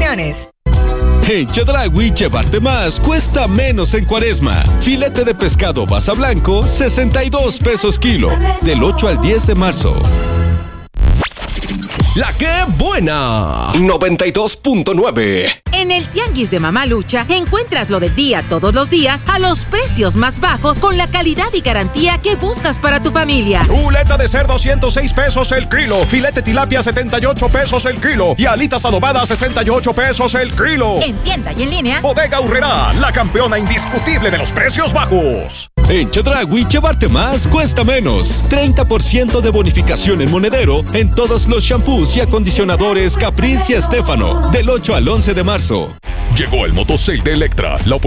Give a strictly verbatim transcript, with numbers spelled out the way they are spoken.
Restricciones. En Chedraui, llevarte más cuesta menos en Cuaresma. Filete de pescado basa blanco, sesenta y dos pesos kilo. Del ocho al diez de marzo. La que buena. noventa y dos punto nueve. En el Tianguis de Mamalucha encuentras lo del día todos los días a los precios más bajos con la calidad y garantía que buscas para tu familia. Chuleta de cerdo ciento seis pesos el kilo. Filete tilapia setenta y ocho pesos el kilo. Y alitas adobadas sesenta y ocho pesos el kilo. En tienda y en línea. Bodega Aurrerá, la campeona indiscutible de los precios bajos. En Chedraui, llevarte más cuesta menos. treinta por ciento de bonificación en monedero en todos los shampoos y acondicionadores Caprice y Estefano. Del ocho al once de marzo. Llegó el Motosale de Electra. La